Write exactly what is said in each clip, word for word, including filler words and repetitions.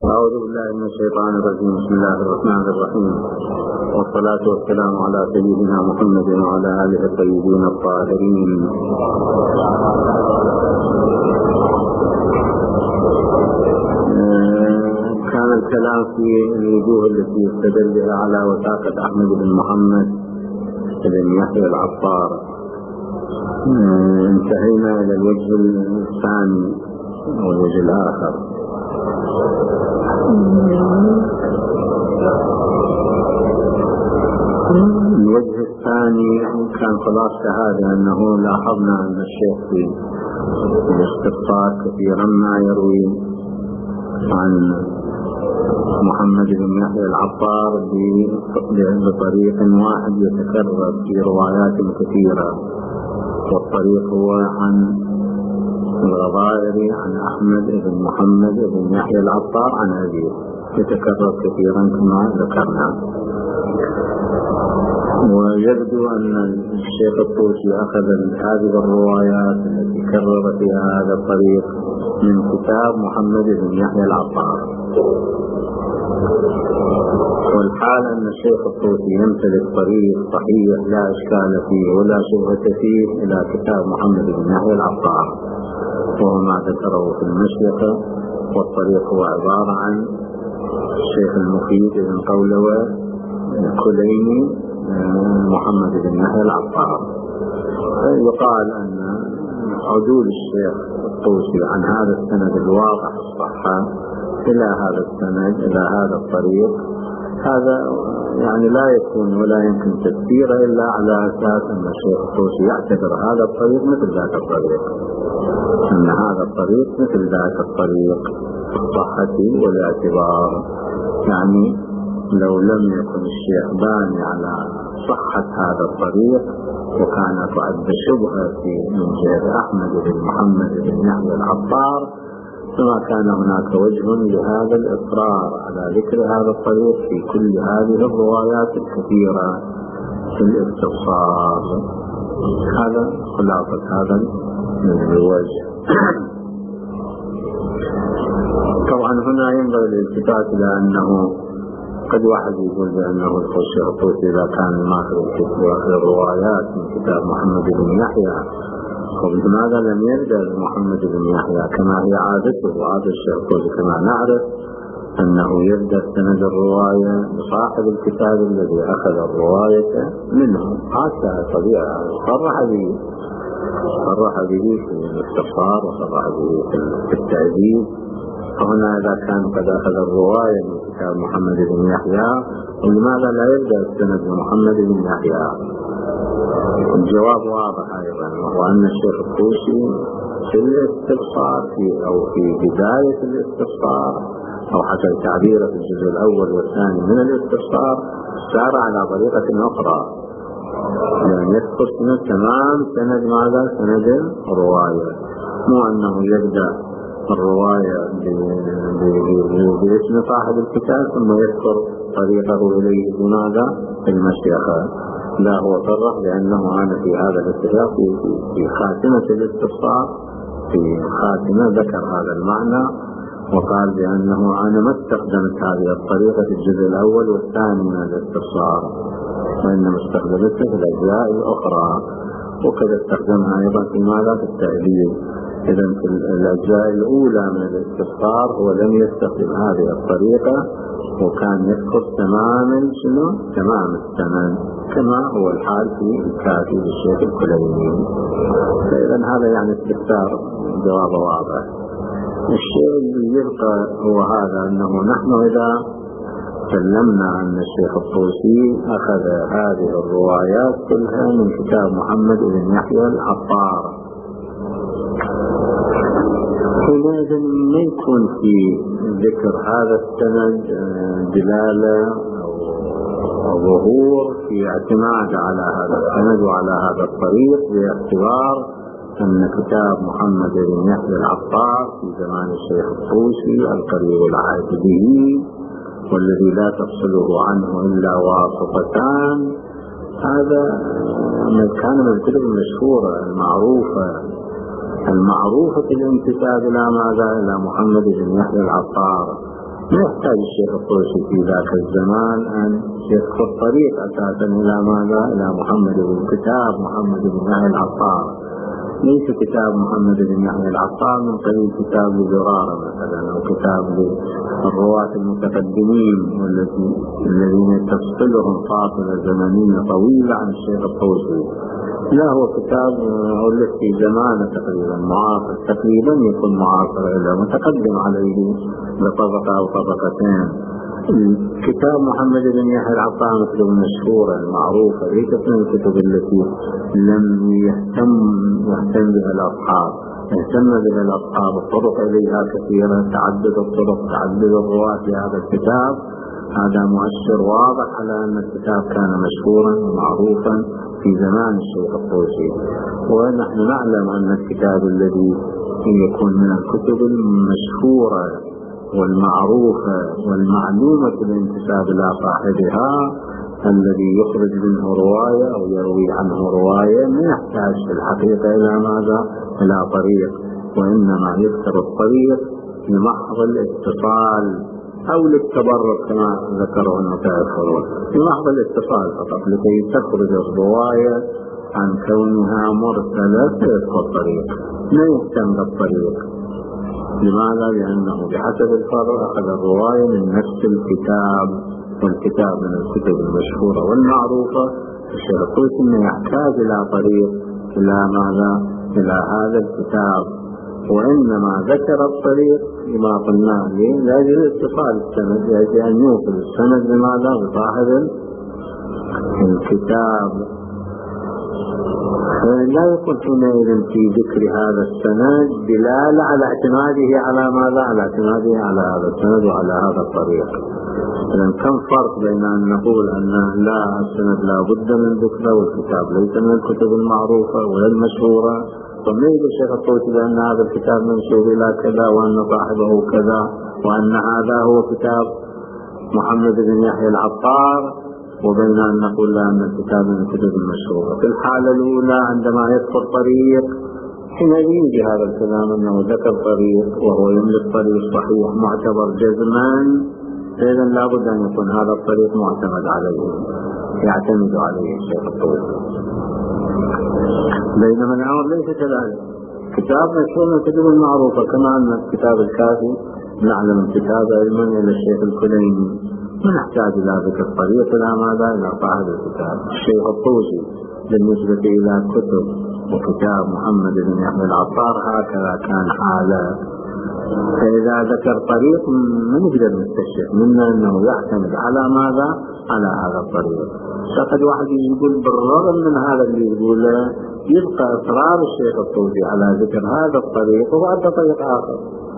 أعوذ بالله من الشيطان الرجيم. بسم الله الرحمن الرحيم، والصلاة والسلام على سيدنا محمد وعلى آله الطيبين الطاهرين. كان الكلام في الوجوه التي يستدل بها على وثاقة أحمد بن محمد بن يحيى العطار. انتهينا إلى الوجه الثاني أو الوجه الآخر. الوجه الثاني كان خلاص هذا أنه لاحظنا أن الشيخ في الاستفسار كثيرا ما يروي عن محمد بن يحيى العطار بطريق واحد يتكرر في روايات كثيرة، والطريق هو عن الغضائري عن أحمد بن محمد بن يحيى العطار عن أبيه، يتكرر كثيرا كما ذكرنا. ويبدو أن الشيخ الطوسي أخذ هذه الروايات التي كرر فيها هذا الطريق من كتاب محمد بن يحيى العطار، والحال أن الشيخ الطوسي يمتلك طريق صحيح لا إشكال فيه ولا شبهة فيه إلى كتاب محمد بن يحيى العطار، وهو ما ذكره في المشيخة. والطريق هو عبارة عن الشيخ المفيد بن قولوى الكليني محمد بن يحيى العطار. يقال أن عدول الشيخ الطوسي عن هذا السند الواضح الصحة إلى هذا السند إلى هذا الطريق، هذا يعني لا يكون ولا يمكن تفسيره إلا على أساس أن الشيخ الطوسي يعتبر هذا الطريق مثل ذاك الطريق، أن هذا الطريق مثل ذاك الطريق في الصحة والاعتبار. يعني لو لم يكن الشيخ باني على صحة هذا الطريق وكانت تعد شبهة في من جهة أحمد بن محمد بن يحيى العطار، فما كان هناك وجه لهذا الإصرار على ذكر هذا الطريق في كل هذه الروايات الكثيرة في الاستفسار. هذا خلاصة هذا الوجه. طبعا هنا ينبغي الالتفات إلى أنه قد واحد يقول بأنه الشيخ الطوسي إذا كان ماخذ الروايات من كتاب محمد بن يحيى، لماذا لم يبدأ محمد بن يحيى كما هي عادته؟ وهذا الشيخ الطوسي كما نعرف أنه يبدأ سند الرواية بصاحب الكتاب الذي أخذ الرواية منه، هذا طبيعة صرح به صرح به في الاستفسار وصرح به في التأديب. فهنا إذا كان قد أخذ الرواية من كتاب محمد بن يحيى، ولماذا لا يبدأ السند بمحمد بن يحيى؟ الجواب واضح أيضا، وهو أن الشيخ الطوسي في الاستفسار في أو في بداية الاستفسار أو حتى التعبير في الجزء الأول والثاني من الاستفسار سار على طريقة أخرى، يعني يذكر سند تمام سند ماذا؟ سند الرواية، مو أنه يبدأ الرواية باسم صاحب الكتاب ثم يذكر طريقه إليه بماذا؟ في المشيخة. لا، هو صرح لأنه أنا في هذا الاتفاق في خاتمة الاستفسار في خاتمة ذكر هذا المعنى، وقال بأنه أنا ما استخدمت هذه الطريقة في الجزء الأول والثاني من الاستفسار، وإنما استخدمتها في الأجزاء الأخرى، وكذا استخدمها أيضا في ماذا؟ في التأليل. إذن في الأجزاء الأولى من الاستفسار هو لم يستخدم هذه الطريقة، وكان يذكر تماما شنو؟ تمام السند كما هو الحال في الكافي للشيخ الكليني. فإذن هذا يعني استفسار جواب واضح. الشيء اللي يبقى هو هذا، أنه نحن إذا سلمنا أن الشيخ الطوسي أخذ هذه الروايات كلها من كتاب محمد بن يحيى العطار، حينئذ ما يكون في ذكر هذا السند دلالة أو ظهور في اعتماد على هذا السند وعلى هذا الطريق، باعتبار أن كتاب محمد بن يحيى العطار في زمان الشيخ الطوسي القريب العهد به والذي لا تفصله عنه إلا واسطتان، هذا كان من الكتب المشهورة المعروفة المعروفة الانتساب إلى ماذا؟ إلى محمد بن يحيى العطار، ما يحتاج الشيخ الطوسي في ذاك الزمان أن يذكر الطريق أساسا إلى ماذا؟ إلى محمد بن كتاب محمد بن يحيى العطار. ليس كتاب محمد بن يحيى العطار من قبيل كتاب لزرارة مثلا، أو كتاب للرواة المتقدمين الذين تفصلهم فاصلة زمنية طويلة عن الشيخ الطوسي. لا، هو كتاب أولد في زمانه تقريبا معاصر، تقريبا يكون معاصر إلى متقدم عليه بطبقة أو طبقتين. كتاب محمد بن يحيى العطار كتب مشهورة المعروفة، ليست من الكتب التي لم يهتم يهتم بها الأصحاب، اهتم بها الأصحاب، الطرق إليها كثيرة، تعدد الطرق، تعدد الرواة لهذا الكتاب. هذا مؤشر واضح على أن الكتاب كان مشهورا ومعروفا في زمان الشيخ الطوسي. ونحن نعلم أن الكتاب الذي يكون من الكتب المشهورة والمعروفة والمعلومة بالانتساب إلى صاحبها الذي يخرج منه رواية أو يروي عنه رواية ما يحتاج في الحقيقة إلى ماذا؟ إلى طريق، وإنما يذكر الطريق لمحض الاتصال أو للتبرك كما ذكره المتأخرون، لمحض الاتصال فقط لكي تخرج الرواية عن كونها مرسلة في الطريق، لا يهتم بالطريق. لماذا؟ لأنه بحسب الفرع أخذ الرواية من نفس الكتاب، والكتاب من الكتب المشهورة والمعروفة. الشيخ الطوسي يحتاج إلى طريق، إلى ماذا؟ إلى هذا الكتاب، وإنما ذكر الطريق لما قلنا لأجل اتصال السند، لأجل أن يوصل السند لماذا؟ بصاحب الكتاب. لا يكون حينئذ في ذكر هذا السند دلالة على اعتماده على ماذا؟ على اعتماده على هذا السند وعلى هذا الطريق. إذن كم فرق بين أن نقول أن لا السند لا بد من ذكره والكتاب ليس من الكتب المعروفة ولا المشهورة. فما يقول الشيخ الطوسي بأن هذا الكتاب منسوب إلى كذا وأن صاحبه كذا وأن هذا هو كتاب محمد بن يحيى العطار، وبين أن نقول لا أن الكتاب من الكتب المشهورة. في الحالة الأولى عندما يذكر طريق حينئذ يجي هذا الكلام أنه ذكر طريق وهو يملك طريق صحيح معتبر جزما، فإذا لا بد أن يكون هذا الطريق معتمد عليه يعتمد عليه الشيخ الطوسي. بينما الأمر ليس كذلك، كتاب مشهور من الكتب المعروفة، كما أن الكتاب الكافي نعلم كتاب علما إلى الشيخ الكليني، ما نحتاج إلى ذكر الطريق إلى ماذا؟ إلى صاحب الكتاب. الشيخ الطوسي بالنسبة إلى كتب وكتاب محمد بن يحيى العطار هكذا كان حاله. فإذا ذكر طريق ما نقدر نستشف منه أنه يعتمد على ماذا؟ على هذا الطريق. فقد واحد يقول بالرغم من هذا اللي يقوله يبقى إصرار الشيخ الطوسي على ذكر هذا الطريق وبعد طريق آخر،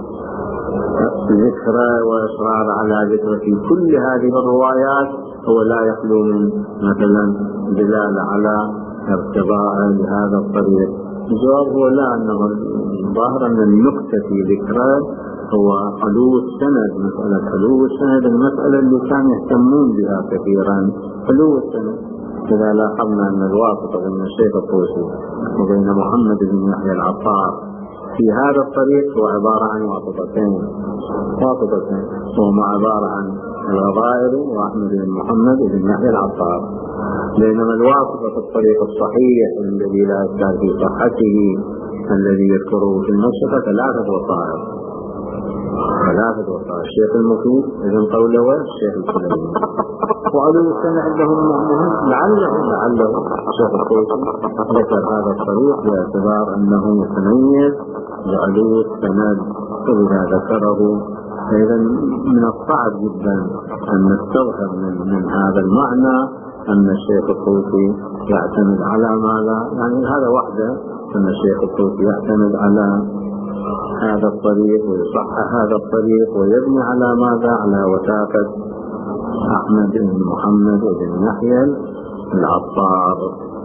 ذكر وإصرار على ذكر في كل هذه الروايات هو لا يخلو من مثلا دلالة على ارتضاء لهذا الطريق. الجواب هو لا، أنه ظاهر أن النقطة في ذكره هو علو السند. مسألة علو السند المسألة اللي كان يهتمون بها كثيرا، علو السند. إذا لاحظنا أن الواسطة بين الشيخ الطوسي وبين محمد بن يحيى العطار في هذا الطريق هو عبارة عن واسطتين واسطتين وهما عبارة عن الغضائري وأحمد بن محمد بن يحيى العطار. بينما الواسطة في الطريق الصحيح الذي لا إشكال في صحته الذي يذكره في المشرق ثلاثة وسائط ثلاثة وسائط الشيخ المفيد ابن قولوى الشيخ الكليني. وعلو السنة عندهم مهم لعله لعله الشيخ الطوسي ذكر هذا الطريق باعتبار أنه يتميز بعلو السند، فإذا ذكره إذا من الصعب جدا أن نستظهر من, من هذا المعنى أن الشيخ الطوسي يعتمد على ماذا؟ يعني هذا وحده أن الشيخ الطوسي يعتمد على هذا الطريق ويصحح هذا الطريق ويبني على ماذا؟ على وثاقة أحمد بن محمد بن يحيى العطار.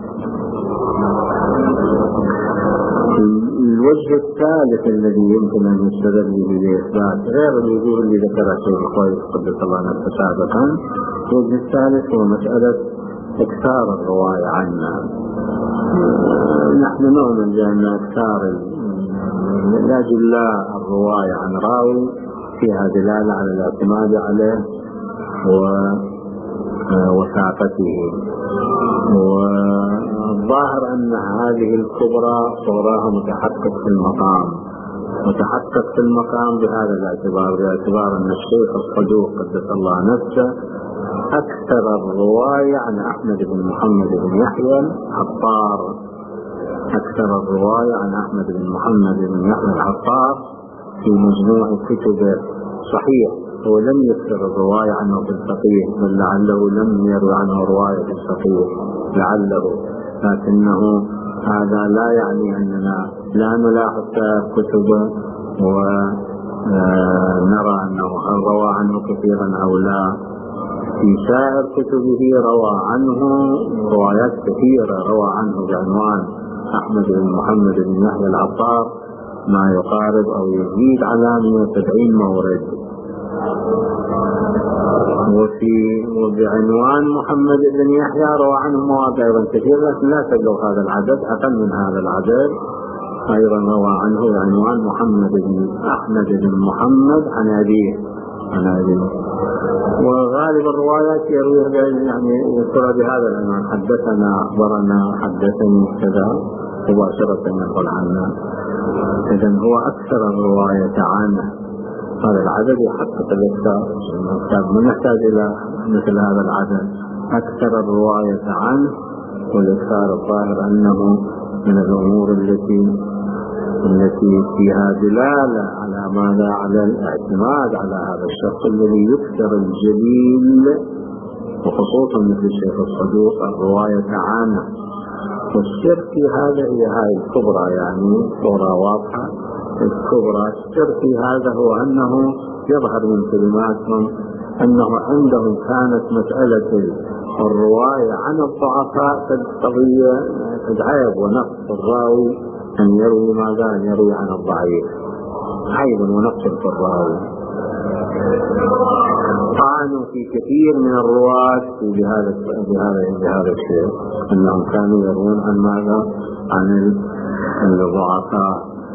الوجه الثالث الذي يمكن أن يستدل به لإثبات غير الوجوه اللي ذكرها الشيخ الخويس قدس الله نفسه سابقا، الوجه الثالث هو مسألة إكثار الرواية عنا. نحن نؤمن بأن إكثار لا جل الرواية عن راوي فيها دلالة على الاعتماد عليه ووثاقته. والظاهر أن هذه الكبرى صغراها متحقق في المقام متحقق في المقام بهذا الاعتبار، باعتبار أن الشيخ الصدوق قدس الله نفسه أكثر الرواية عن أحمد بن محمد بن يحيى العطار أكثر الرواية عن أحمد بن محمد بن يحيى العطار في مجموع كتبه. صحيح هو لم يكثر الرواية عنه في الفقيه، بل لعله لم يروي عنه رواية في الفقيه لعله، لكنه هذا لا يعني أننا لا نلاحظ كتبه ونرى أنه هل روى عنه كثيرا أو لا. في سائر كتبه روى عنه روايات كثيرة، روى عنه بعنوان أحمد بن محمد بن يحيى العطار ما يقارب أو يزيد على مئة وسبعين مورد، وفي وبعنوان محمد بن يحيى روى عنه مواضع أيضا كثيرة، لكن لا تبلغ هذا العدد، أقل من هذا العدد. أيضا روى عنه بعنوان محمد بن أحمد بن محمد عن أبيه عن أبيه وغالب الروايات يروي يعني يذكر بهذا العنوان، حدثنا أخبرنا حدثني كذا مباشرة يقول عنه. إذن هو أكثر الرواية عنه، هذا العدد يحقق الإكثار، من يحتاج إلى مثل هذا العدد أكثر الرواية عنه. والإكثار الظاهر أنه من الأمور التي التي فيها دلالة على ماذا؟ على الاعتماد على هذا الشخص الذي يكثر الجليل، وخصوصا مثل الشيخ الصدوق الرواية عنه. والسر في هذا هي هاي الكبرى، يعني صورة واضحة الكبرى. السر في هذا هو أنه يظهر من كلماتهم أنه عندهم كانت مسألة الرواية عن الضعفاء قضية عيب ونقص الراوي أن يروي ماذا؟ أن يروي عن الضعيف، عيب ونقص في الراوي. طعنوا في كثير من الرواة بهذا بهذا بهذا الشيء، أنهم كانوا يروون عن ماذا؟ عن الضعفاء.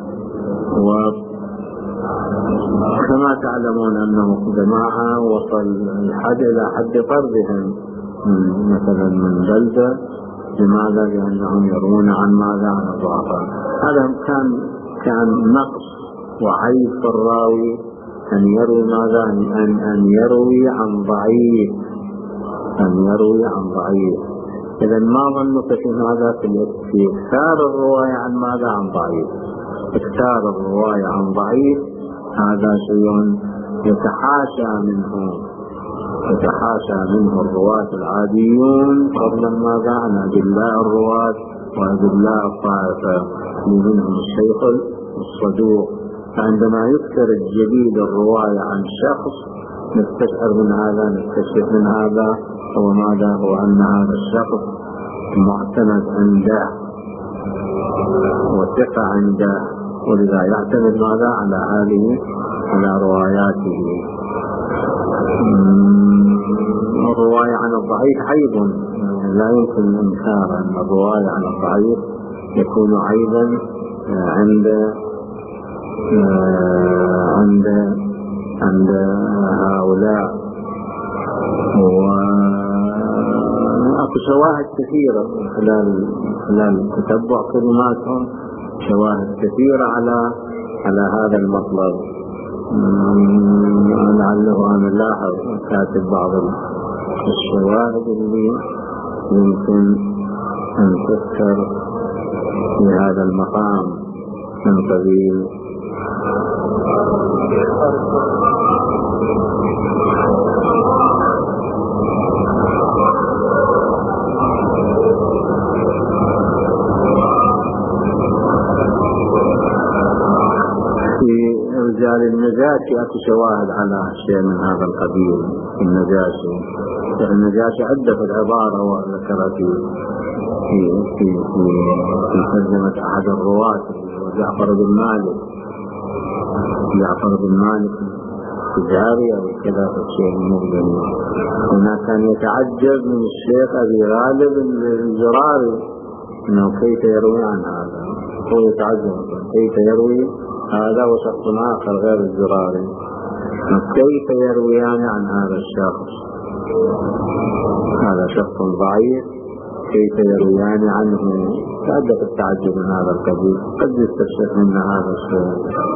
وكما تعلمون أنه جماعة وصل الحد إلى حد طردهم مثلا من بلدة. لماذا؟ لأنهم يروون عن ماذا؟ عن الضعفاء. هذا كان كان نقص وعيب في الراوي أن يروي ماذا؟ أن أن يروي عن ضعيف أن يروي عن ضعيف. إذا ما ظنك في هذا في إكثار الرواية عن ماذا؟ عن ضعيف. إكثار الرواية عن ضعيف هذا شيء يتحاشى منه يتحاشى منه الرواة العاديون، فضلا ماذا؟ عن أجلاء الرواة وأجلاء الطائفة منهم الشيخ الصدوق. فعندما يذكر الجديد الرواية عن شخص نستشعر من هذا نستشعر من هذا هو ماذا؟ هو أن هذا الشخص معتمد عنده وثقة عنده، ولذا يعتمد ماذا؟ على هذه على رواياته. الرواية عن الضعيف عيب، لا يمكن إنكار أن الرواية عن الضعيف يكون عيبا عند عند عند هؤلاء. وأكو شواهد كثيرة خلال خلال تتبع كلماتهم، شواهد كثيرة على على هذا المطلب. لعله أن نلاحظ كاتب بعض الشواهد اللي يمكن أن تذكر في هذا المقام من قبيل رجال النجاشي. أكو شواهد على شيء من هذا القبيل. النجاشي النجاشي عدة في العبارة وذكر في في في في ترجمة أحد الرواة جعفر بن مالك جعفر بن مالك الجارية وكذا في الشيء المغني. هنا كان يتعجب من الشيخ أبي غالب الجراري أنه كيف يروي عن هذا، هو يتعجب كيف يروي هذا وشخص آخر غير الجراري. كيف يرويان عن هذا الشخص؟ هذا شخص ضعيف، كيف يرويان عنه؟ تأدب التعجب من هذا القبيل، قد يستشف منا هذا الشيء.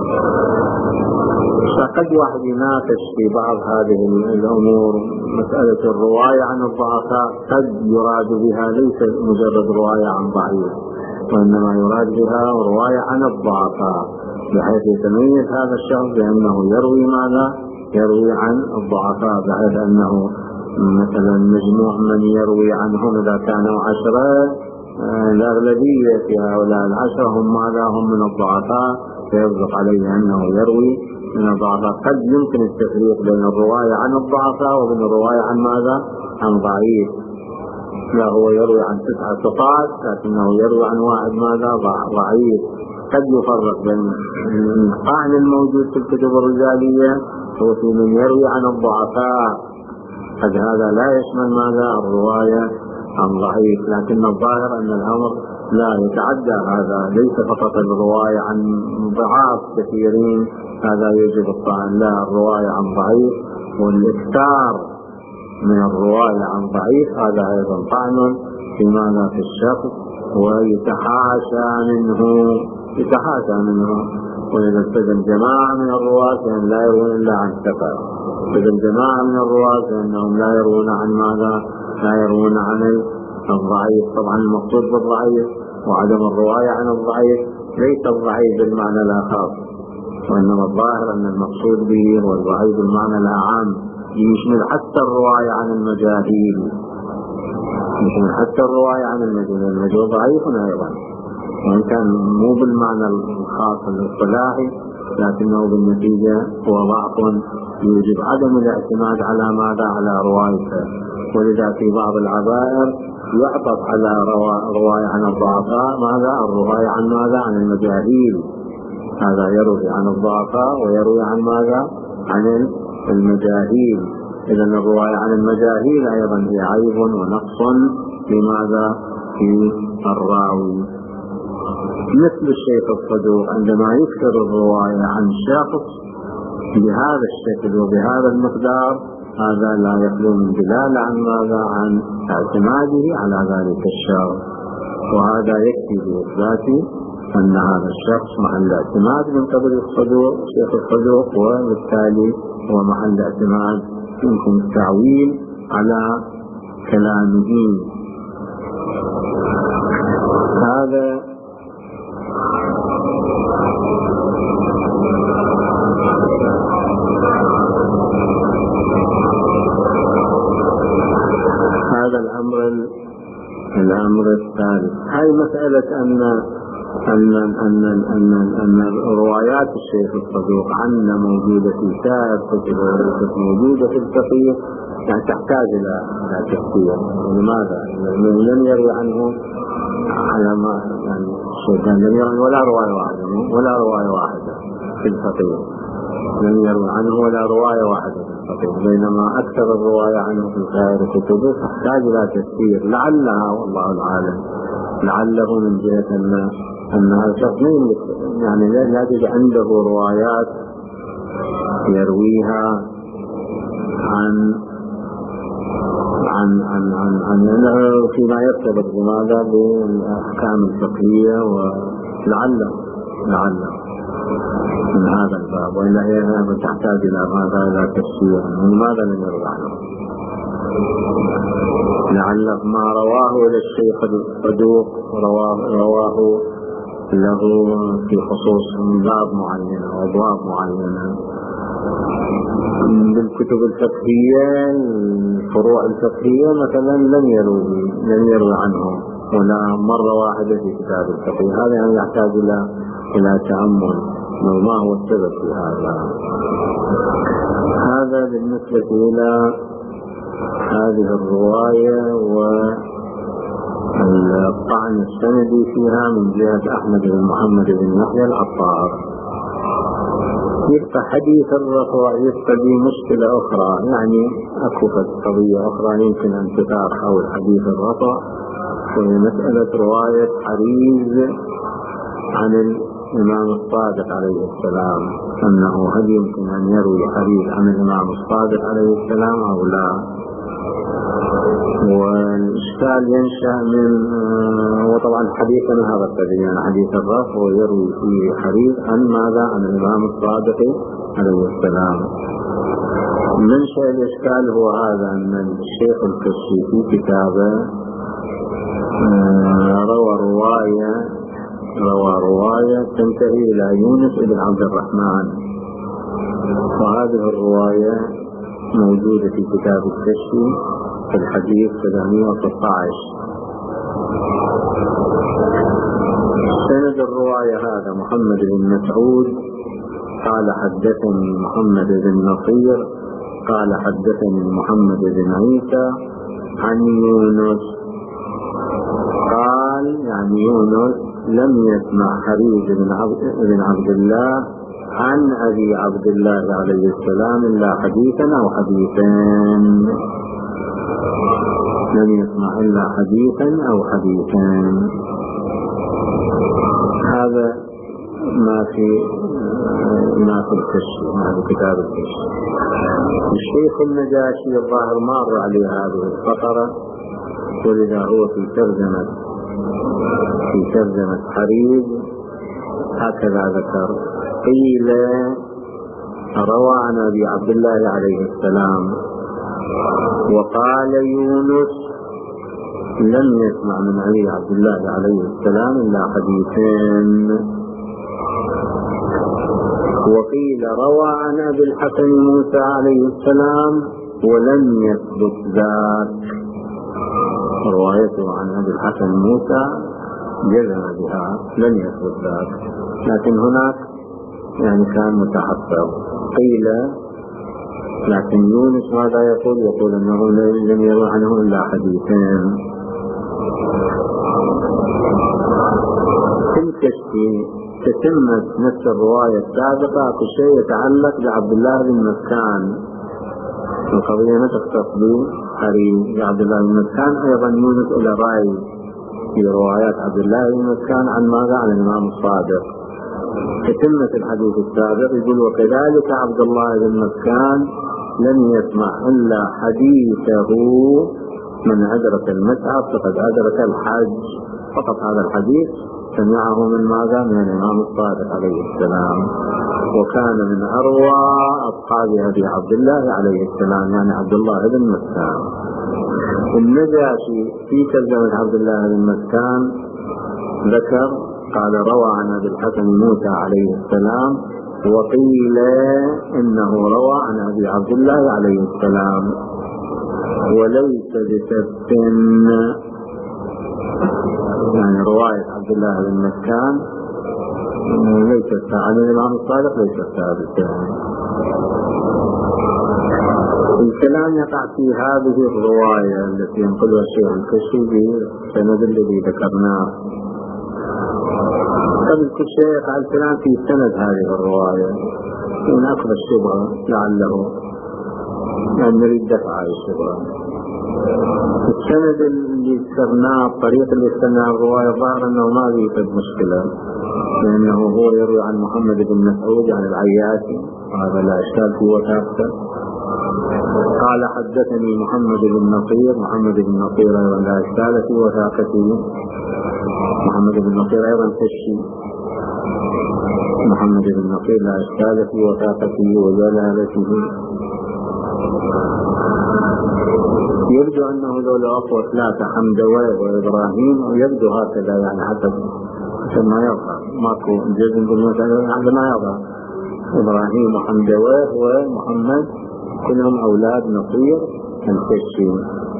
فقد واحد يناقش في بعض هذه الأمور. مسألة الرواية عن الضعفاء قد يراد بها ليس مجرد رواية عن ضعيف، وإنما يراد بها رواية عن الضعفاء، بحيث يتميز هذا الشخص بأنه يروي ماذا؟ يروي عن الضعفاء، بحيث أنه مثلا مجموع من يروي عنهم إذا كانوا عشرة، الأغلبية في هؤلاء العشرة هم ماذا؟ هم من الضعفاء، فيصدق عليه أنه يروي من الضعفاء. قد يمكن التفريق بين الرواية عن الضعفاء وبين الرواية عن ماذا؟ عن ضعيف. لا، هو يروي عن تسعة ثقات لكنه يروي عن واحد ماذا؟ ضعيف. قد يفرق بين الطعن الموجود في الكتب الرجالية وفي من يروي عن الضعفاء، قد هذا لا يشمل ماذا؟ الرواية عن ضعيف. لكن الظاهر أن الأمر لا يتعدى هذا، ليس فقط الرواية عن ضعاف كثيرين هذا يجب الطعن، لا، الرواية عن ضعيف والإكثار من الرواية عن ضعيف هذا أيضا طعن في ماذا؟ في الشخص، ويتحاشى منه يتحاشى منه وإذا استجن جماعة من الرواة فإن لا يروون إلا عن ثقة، استجن جماعة من الرواة فإنهم لا يروون عن ماذا؟ لا يروون عن الضعيف. طبعا المقصود بالضعيف وعدم الرواية عن الضعيف ليس الضعيف بالمعنى الآخر، وإنما الظاهر أن المقصود به هو الضعيف بالمعنى الأعام، يشمل حتى الرواية عن المجاهيل، يشمل حتى الرواية عن المجهول. المجهول ضعيف أيضا، وإن كان مو بالمعنى الخاص الاصطلاحي لكنه بالنتيجة هو ضعف يوجب عدم الاعتماد على ماذا؟ على روايته. ولذا في بعض العبائر يعطف على رواية عن الضعفاء ماذا؟ الرواية عن ماذا؟ عن المجاهيل. هذا يروي عن الضعفاء ويروي عن ماذا؟ عن المجاهيل. إذا الرواية عن المجاهيل أيضا هي عيب ونقص لماذا؟ في الراوي. مثل الشيخ الصدوق عندما يكثر الرواية عن شخص بهذا الشكل وبهذا المقدار هذا لا يخلو من دلالة عن ماذا؟ عن اعتماده على ذلك الشخص، وهذا يكفي بإثبات أن هذا الشخص محل اعتماد من قبل الصدوق شيخ الصدوق، وبالتالي هو محل اعتماد يمكن التعويل على كلامه. هذا هذا الأمر الأمر الثالث. هاي مسألة أن أن أن أن أن روايات الشيخ الصدوق عنا موجودة في سائر كتب وليست موجودة في الفقيه، يعني تحتاج إلى تفسير. لماذا؟ لأنه لم يروي عنه على ما يعني الشيخان لم يروي ولا رواية واحدة ولا رواية واحدة في الفقيه، لم يروي عنه ولا رواية واحدة في الفقيه، بينما أكثر الرواية عنه في سائر كتبه تحتاج إلى تفسير. لعلها والله العالم لعله من جهة أن أن هذا الشخص يعني لا تجد عنده روايات يرويها عن عن عن عن, عن فيما يرتبط بماذا؟ بالأحكام الفقهية، ولعله لعله من هذا الباب، وإلا هي تحتاج إلى ماذا؟ إلى تفسير. لماذا لم يروي عنه؟ لعل ما رواه إلى الشيخ الصدوق رواه رواه له في خصوص باب معينة وأبواب معينة بالكتب الفقهية، الفروع الفقهية مثلا لم يروي لم يروي عنهم ولا مرة واحدة في كتاب الفقه. هذا يعني يحتاج إلى إلى تأمل ما هو السبب في هذا. هذا بالنسبة إلى هذه الرواية والطعن السندي فيها من جهة أحمد بن محمد بن يحيى العطار. يبقى حديث الرفع يبقى به مشكلة أخرى، يعني أكفت قضية أخرى يمكن أن تثار حول حديث الرفع، وهي مسألة رواية حريز عن الإمام الصادق عليه السلام. أنه هل يمكن أن يروي حديث عن الإمام الصادق عليه السلام أو لا. والإشكال ينشأ من وطبعا حديثنا هذا الذي يعني حديث الرفع ويروي فيه حديث عن ماذا؟ عن الإمام الصادق عليه السلام. منشأ الإشكال هو هذا، أن الشيخ الكشي في كتابه روى رواية روى رواية تنتهي إلى يونس بن عبد الرحمن، وهذه الرواية موجودة في كتاب الكشي في الحديث سبعمائة وستة عشر. سند الرواية هذا محمد بن مسعود قال حدثني محمد بن نصير قال حدثني محمد بن عيسى عن يونس قال يعني يونس لم يسمع حريز بن عبد الله عن أبي عبد الله عليه السلام إلا حديثا أو حديثين، لم يسمع إلا حديثا أو حديثين. هذا ما في ما في الكشف، ما في كتاب الكشف. الشيخ النجاشي الظاهر مر عليه هذه الفقرة، ولذا هو في ترجمة في ترجمة حريز هكذا ذكر: قيل روى عن أبي عبد الله عليه السلام، وقال يونس لم يسمع من أبي عبد الله عليه السلام إلا حديثين، وقيل روى عن أبي الحسن موسى عليه السلام ولم يثبت ذاك. روايته عن أبي الحسن موسى جزم بها، لم يثبت ذاك، لكن هناك يعني كان متحفظ. قيل لكن يونس ماذا يقول؟ يقول أنه لم يروى عنه إلا حديثين. في الكشف تتمت نفس الرواية السابقة في شيء يتعلق بعبد الله بن مسكان. القضية ما تختص بحريز بعبد الله بن مسكان، أيضا يونس إلى رأي في روايات عبد الله بن مسكان عن ماذا؟ عن الإمام الصادق. تتمت الحديث السابق يقول: وكذلك عبد الله بن مسكان لم يسمع إلا حديثه من أدرك المتعب فقد أدرك الحج. فقط هذا الحديث سمعه من ماذا؟ من الإمام الصادق عليه السلام، وكان من أروى أصحاب أبي عبد الله عليه السلام، يعني عبد الله بن مسكان. النجاشي في ترجمة عبد الله بن مسكان ذكر قال: روى عن أبي الحسن موسى عليه السلام، وقيل إنه روى عن أبي عبد الله عليه السلام، وليس بثبت. يعني رواية عبد الله بن مسكان ليست عن الإمام الصادق ليست ثابتة. الكلام يقع في هذه الرواية التي ينقلها الشيخ الكشي بسند الذي ذكرناه. قبل كل شيء يقع الكلام في سند هذه الرواية، من أقرب الشبهة لعله يعني نريد دفع الشبهة. السند اللي ذكرناه، الطريق اللي ذكرناه الرواية، ظاهر أنه ما يوجد مشكلة، لأنه هو يروي عن محمد بن مسعود عن العياشي، هذا لا إشكال في وثاقته. قال: حدثني محمد بن نصير. محمد بن نصير أيضا لا إشكال في وثاقته. محمد بن نصير أيضا كشي. محمد بن نصير لا إشكال في وثاقته وجلالته. يبدو أنه لولا أقوى ثلاثة حمدوي وإبراهيم، ويبدو هكذا يعني حسب ما يظهر، ماكو جزم بالمسألة عند ما يظهر. إبراهيم وحمدوي ومحمد كلهم أولاد نصير الكشي.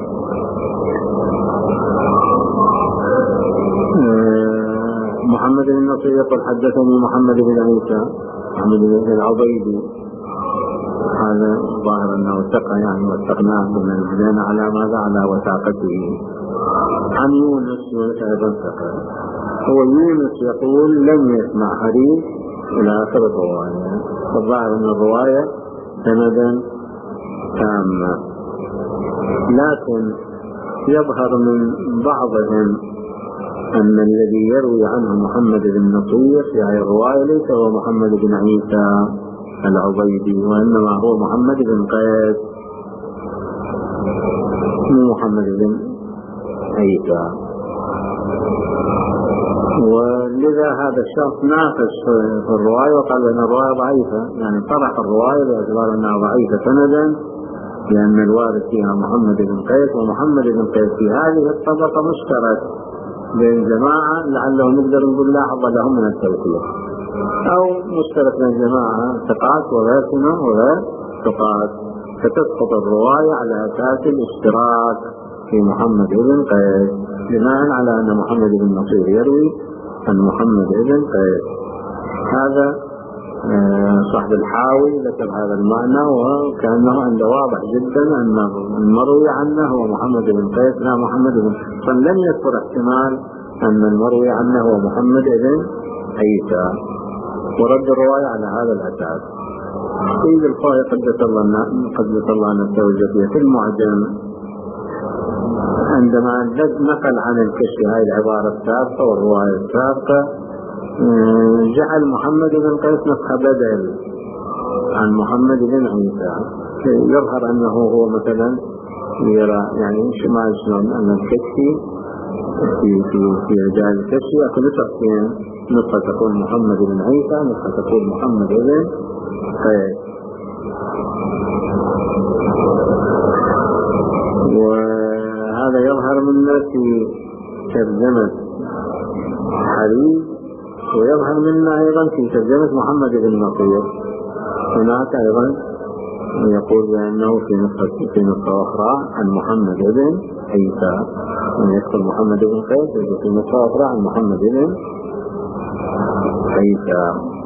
محمد بن نصير يقول: حدثني محمد بن عيسى محمد بن العبيدي، هذا ظاهر أنه ثقة يعني وثقناه من البداية على ماذا؟ على وثاقته. عن يونس أيضا ثقة. هو يونس يقول لم يسمع حديث إلى آخر الرواية، فالظاهر أن الرواية سندا تامة، لكن يظهر من بعضهم أن الذي يروي عنه محمد بن نصير في هذه الرواية ليس هو محمد بن عيسى العبيدي، وإنما هو محمد بن قيس مو محمد بن عيسى. ولذا هذا الشخص ناقش في الرواية وقال أن الرواية ضعيفة، يعني طرح الرواية باعتبار أنها ضعيفة سندا، لأن الوارد فيها محمد بن قيس، ومحمد بن قيس في هذه الطبقة مشترك بين جماعة لعله نقدر نقول لاحظ لهم من التوثيق، أو مشترك بين جماعة ثقات وغير سنة وغير ثقات، فتسقط الرواية على أساس الاشتراك في محمد بن قيس بناء على أن محمد بن نصير يروي عن محمد بن قيس. هذا صاحب الحاوي ذكر هذا المعنى، وكأنه عنده واضح جدا أن المروي عنه هو محمد بن قيس لا محمد بن، فلم يذكر احتمال أن المروي عنه هو محمد بن عيسى، ورد الرواية على هذا الأساس. سيد الخوي قدس الله قدس الله نفسه في المعجم عندما نقل عن الكشف هذه العبارة السابقة والرواية السابقة، جعل محمد بن قيس نسخة بدل عن محمد بن عيسى، يظهر أنه هو مثلا يرى يعني شمال شلون أن الكشف في في في رجال الكشف يأخذ نسختين، نسخة تقول محمد بن عيسى، نسخة تقول محمد بن قيس. وهذا يظهر منا في ترجمة حريز، ويظهر منا أيضا في ترجمة محمد بن نصير. هناك أيضا يقول بأنه في نسخة في نسخة أخرى عن محمد بن عيسى، يعني يدخل محمد بن قيس في نسخة أخرى عن محمد بن عيسى.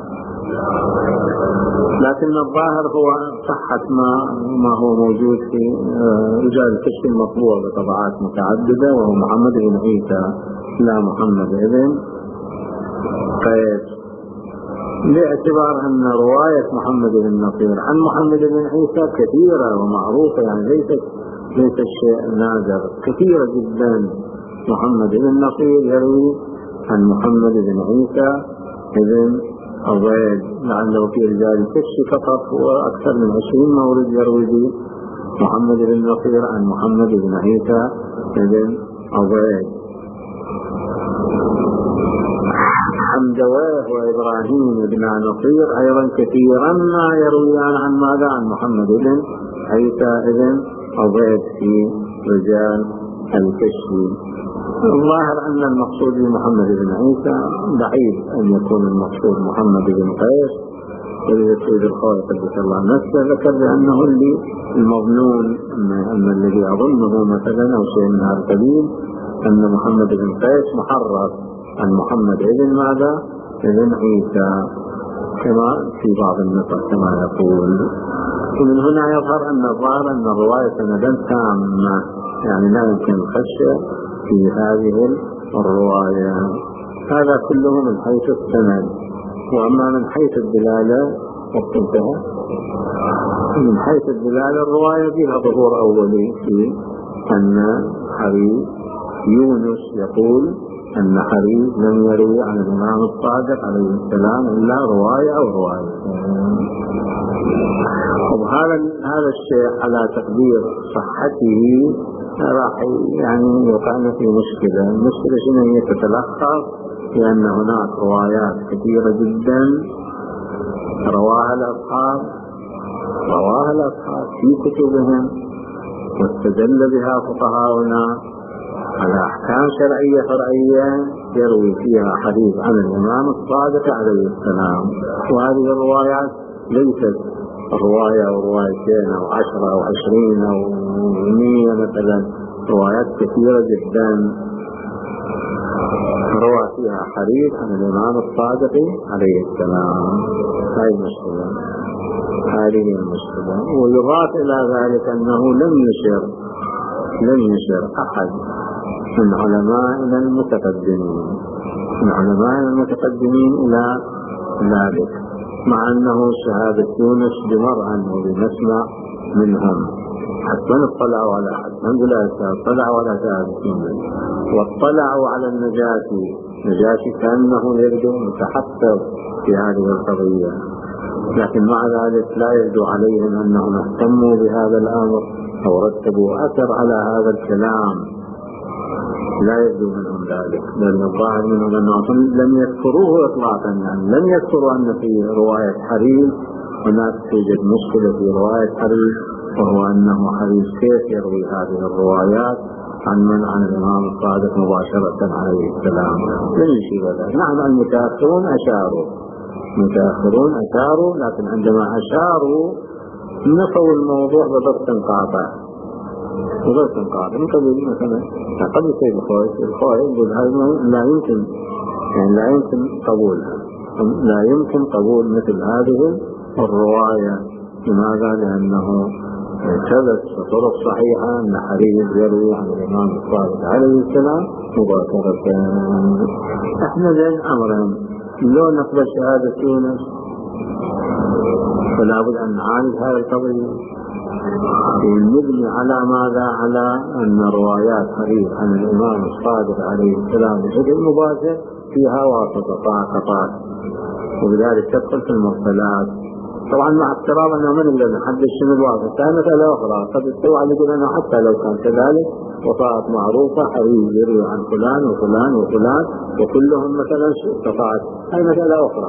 لكن الظاهر هو صحة ما ما هو موجود في رجال الكشف المطبوع بطبعات متعددة، وهو محمد بن عيسى لا محمد بن قيس، باعتبار أن رواية محمد بن نصير عن محمد بن عيسى كثيرة ومعروفة، يعني ليست ليس الشيء نادر، كثيرة جدا. محمد بن نصير يروي عن محمد بن عيسى بن عبيد، لعله في رجال الكشف فقط وأكثر من عشرين مورد يروي به محمد بن نصير عن محمد بن عيسى بن عبيد. حمدويه وإبراهيم بن نصير أيضا كثيرا ما يرويان عن ماذا؟ عن محمد بن عيسى بن عبيد في رجال الكشف. الظاهر أن المقصود بمحمد بن عيسى بعيد أن يكون المقصود محمد بن قيس، ولذا سيد الخوي قدس الله نفسه ذكر بأنه اللي المظنون أن الذي أظنه مثلا أو شيء من هذا القبيل أن محمد بن قيس محرف عن محمد بن ماذا؟ بن عيسى، كما في بعض النسخ كما يقول. ومن هنا يظهر أن الظاهر أن الرواية سندا تامة، يعني لا يمكن الخشية في هذه الرواية. هذا كله من حيث السند. وأما من حيث الدلالة وقتها من حيث الدلالة الرواية فيها ظهور أولي في أن حريز يونس يقول أن حريز لم يروي عن الإمام الصادق عليه السلام إلا رواية أو رواية. وهذا هذا الشيء على تقدير صحته راح يعني يوقعنا في مشكلة. المشكلة شنو هي؟ تتلخص لأن هناك روايات كثيرة جدا رواها الأصحاب رواها الأصحاب في كتبهم واستدل بها فقهاؤنا على أحكام شرعية فرعية يروي فيها حديث عن الإمام الصادق عليه السلام. وهذه الروايات ليست رواية أو روايتين أو عشرة أو عشرين أو مية مثلا، روايات كثيرة جدا روى فيها حديث عن الإمام الصادق عليه السلام. هذه المشكلة هذه المشكلة. ويضاف إلى ذلك أنه لم يشر لم يشر أحد من علمائنا المتقدمين من علمائنا المتقدمين إلى ذلك، مع أنه شهادة يونس بمرأة وبمسمع منهم حتى اطلعوا على الحمد لله اطلعوا على شهادة يونس واطلعوا على النجاشي. نجاشي كأنه يبدو متحقق في هذه القضية، لكن مع ذلك لا يبدو عليهم أنهم اهتموا بهذا الأمر أو رتبوا أثر على هذا الكلام، لا يبدو منهم ذلك، بل الظاهر منهم أنهم لم يذكروه إطلاقا، يعني لم يذكروا أن في رواية حريز هناك توجد مشكلة في رواية حريز، وهو أنه حريز كيف يروي هذه الروايات عن من عن الإمام الصادق مباشرة عليه السلام، لم يشير ذلك. نعم المتأخرون أشاروا متأخرون أشاروا لكن عندما أشاروا نفوا الموضوع بضبط قاطع بضبط قاطع من قبل مثلا قبل سيد الخوي الخوي يقول هذا لا يمكن، يعني لا يمكن قبولها، لا يمكن قبول مثل هذه الرواية. لماذا؟ لأنه ثبت بطرق صحيحة أن حريز يروي عن الإمام الصادق عليه السلام مباشرة. احنا بين أمرين، لو نقبل شهادة يونس فلا بد أن نعالج هذا القضية، نبني على ماذا؟ على أن روايات حريز عن الإمام الصادق عليه السلام بشكل مباشر فيها واسطات قطعات، وبذلك تدخل في المرسلات. طبعا مع افتراض أنه من نقدر نحدد شنو الواسطة، كانت مسألة أخرى قد استوى يقول أنه حتى لو كان كذلك وطاعت معروفة حريز يروي عن فلان وفلان وفلان وكلهم مثلا استطاعت، هذه مسألة أخرى.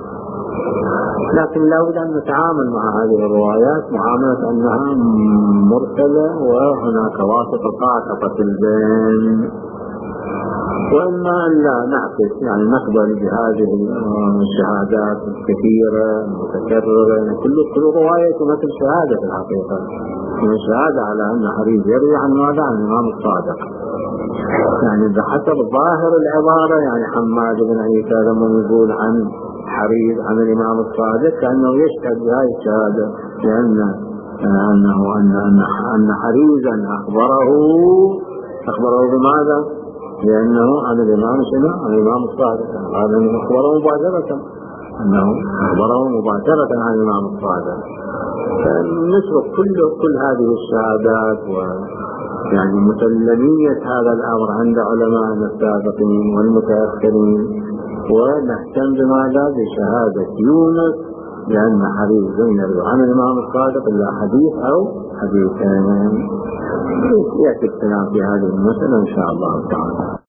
لكن لا بد أن نتعامل مع هذه الروايات معاملة أنها مرسلة وهناك واسطة قاطعة البين، وإما أن لا نعكس، يعني نقبل بهذه الشهادات الكثيرة المتكررة، كل كل رواية مثل شهادة في الحقيقة، من شهادة على أن حريز يروي عن ماذا؟ عن الإمام الصادق، يعني بحسب ظاهر العبارة، يعني حماد بن عيسى لما يقول عن حريز عن الإمام الصادق كأنه يشهد بهذه الشهادة، لأن أنه أن أن أن حريزا أخبره أخبره بماذا؟ لأنه عن الإمام شنو؟ عن الإمام الصادق، هذا أخبره مباشرة، أنه أخبره مباشرة عن الإمام الصادق. فنسبق كل كل هذه الشهادات ويعني مسلمية هذا الأمر عند علماء السابقين والمتأخرين، ونهتم بماذا؟ بشهادة يونس، لأن حديث يروي عن الإمام الصادق إلا حديث أو حديثين. يأتي الكلام في هذه المسألة إن شاء الله تعالى.